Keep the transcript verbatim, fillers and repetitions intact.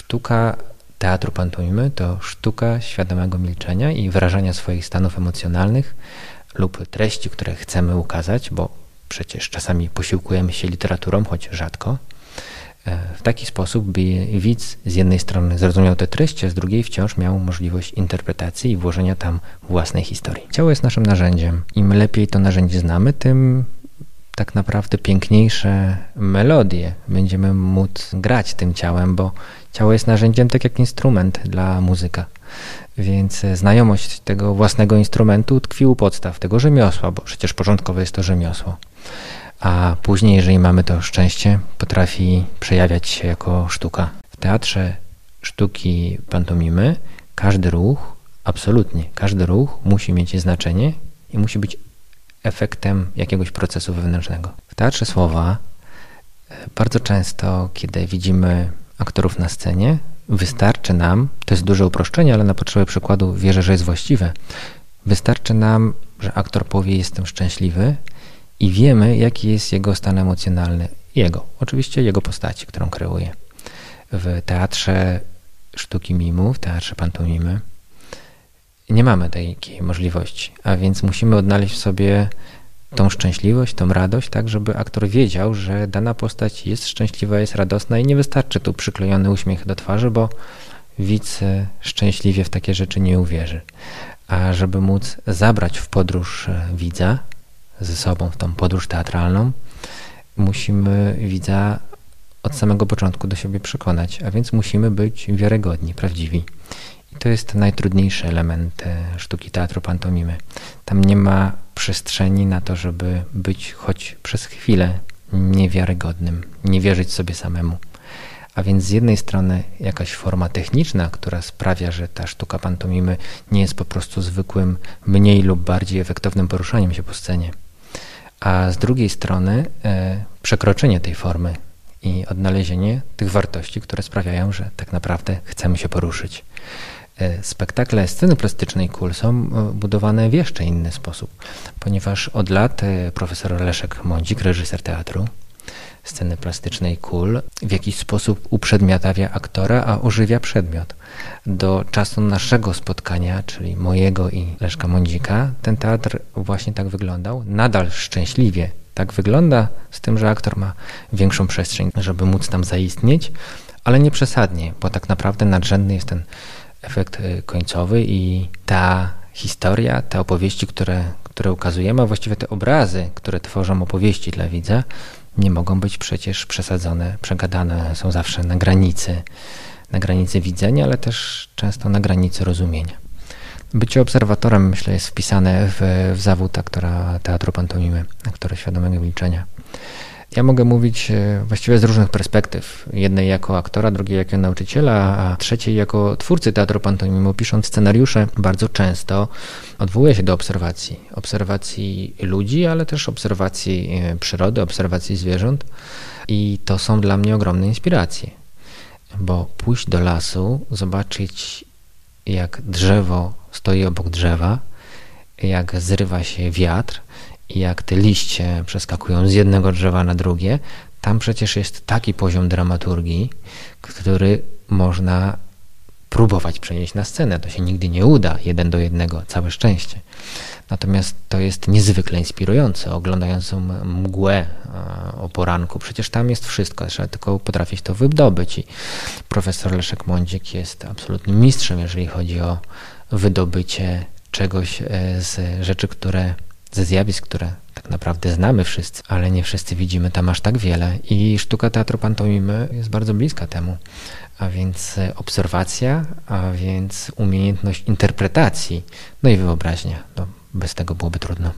Sztuka teatru pantomimy to sztuka świadomego milczenia i wyrażania swoich stanów emocjonalnych lub treści, które chcemy ukazać, bo przecież czasami posiłkujemy się literaturą, choć rzadko, w taki sposób, by widz z jednej strony zrozumiał te treści, a z drugiej wciąż miał możliwość interpretacji i włożenia tam własnej historii. Ciało jest naszym narzędziem. Im lepiej to narzędzie znamy, tym tak naprawdę piękniejsze melodie będziemy móc grać tym ciałem, bo ciało jest narzędziem tak jak instrument dla muzyka. Więc znajomość tego własnego instrumentu tkwi u podstaw tego rzemiosła, bo przecież początkowe jest to rzemiosło. A później, jeżeli mamy to szczęście, potrafi przejawiać się jako sztuka. W teatrze sztuki pantomimy każdy ruch, absolutnie każdy ruch musi mieć znaczenie i musi być efektem jakiegoś procesu wewnętrznego. W teatrze słowa bardzo często, kiedy widzimy aktorów na scenie, wystarczy nam, to jest duże uproszczenie, ale na potrzeby przykładu wierzę, że jest właściwe, wystarczy nam, że aktor powie jestem szczęśliwy i wiemy, jaki jest jego stan emocjonalny. Jego, oczywiście jego postaci, którą kreuje. W teatrze sztuki mimu, w teatrze pantomimy nie mamy takiej możliwości, a więc musimy odnaleźć w sobie tą szczęśliwość, tą radość, tak żeby aktor wiedział, że dana postać jest szczęśliwa, jest radosna i nie wystarczy tu przyklejony uśmiech do twarzy, bo widz szczęśliwie w takie rzeczy nie uwierzy. A żeby móc zabrać w podróż widza ze sobą w tą podróż teatralną, musimy widza od samego początku do siebie przekonać, a więc musimy być wiarygodni, prawdziwi. I to jest najtrudniejszy element sztuki teatru pantomimy. Tam nie ma przestrzeni na to, żeby być choć przez chwilę niewiarygodnym, nie wierzyć sobie samemu. A więc z jednej strony jakaś forma techniczna, która sprawia, że ta sztuka pantomimy nie jest po prostu zwykłym, mniej lub bardziej efektownym poruszaniem się po scenie. A z drugiej strony e, przekroczenie tej formy i odnalezienie tych wartości, które sprawiają, że tak naprawdę chcemy się poruszyć. E, spektakle sceny plastycznej K U L są budowane w jeszcze inny sposób, ponieważ od lat e, profesor Leszek Mądzik, reżyser teatru sceny plastycznej K U L, w jakiś sposób uprzedmiotawia aktora, a ożywia przedmiot. Do czasu naszego spotkania, czyli mojego i Leszka Mądzika, ten teatr właśnie tak wyglądał. Nadal szczęśliwie tak wygląda, z tym, że aktor ma większą przestrzeń, żeby móc tam zaistnieć, ale nie przesadnie, bo tak naprawdę nadrzędny jest ten efekt końcowy i ta historia, te opowieści, które, które ukazujemy, a właściwie te obrazy, które tworzą opowieści dla widza, nie mogą być przecież przesadzone, przegadane, są zawsze na granicy, na granicy widzenia, ale też często na granicy rozumienia. Bycie obserwatorem, myślę, jest wpisane w, w zawód aktora teatru pantomimy, aktora świadomego milczenia. Ja mogę mówić właściwie z różnych perspektyw. Jednej jako aktora, drugiej jako nauczyciela, a trzeciej jako twórcy teatru pantomimy. Pisząc scenariusze, bardzo często odwołuję się do obserwacji. Obserwacji ludzi, ale też obserwacji przyrody, obserwacji zwierząt. I to są dla mnie ogromne inspiracje. Bo pójść do lasu, zobaczyć jak drzewo stoi obok drzewa, jak zrywa się wiatr, i jak te liście przeskakują z jednego drzewa na drugie, tam przecież jest taki poziom dramaturgii, który można próbować przenieść na scenę. To się nigdy nie uda, jeden do jednego, całe szczęście. Natomiast to jest niezwykle inspirujące, oglądając mgłę o poranku. Przecież tam jest wszystko, trzeba tylko potrafić to wydobyć. I profesor Leszek Mądzik jest absolutnym mistrzem, jeżeli chodzi o wydobycie czegoś z rzeczy, które ze zjawisk, które tak naprawdę znamy wszyscy, ale nie wszyscy widzimy tam aż tak wiele. I sztuka teatru pantomimy jest bardzo bliska temu. A więc obserwacja, a więc umiejętność interpretacji, no i wyobraźnia. No, bez tego byłoby trudno.